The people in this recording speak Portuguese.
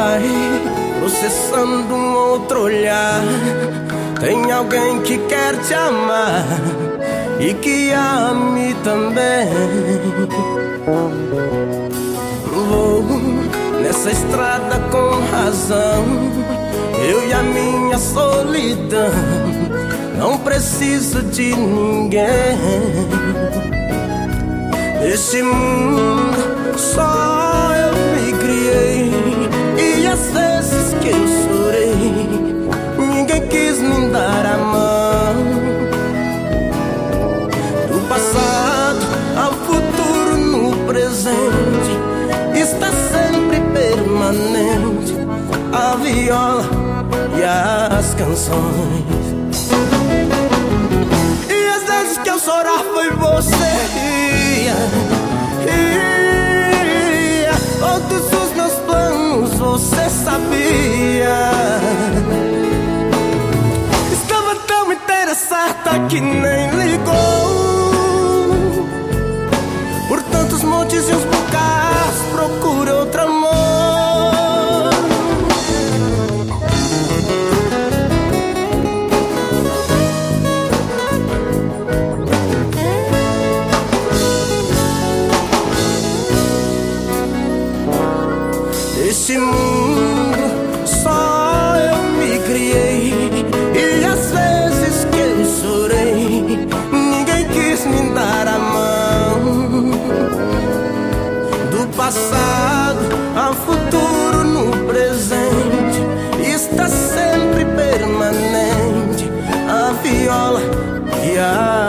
vai processando um outro olhar. Tem alguém que quer te amar e que ame também. Vou nessa estrada com razão, eu e a minha solidão. Não preciso de ninguém. Nesse mundo só eu me criei, e às vezes que eu chorei, ninguém quis me dar a mão. Do passado ao futuro, no presente, está sempre permanente a viola e as canções. E às vezes que eu chorar foi você. Todos os meus planos você sabia. Estava tão interessada que nem ligou. Por tantos montes e os bocados procura outro amor. Nesse mundo só eu me criei, e às vezes que eu chorei, ninguém quis me dar a mão. Do passado ao futuro, no presente, está sempre permanente a viola e a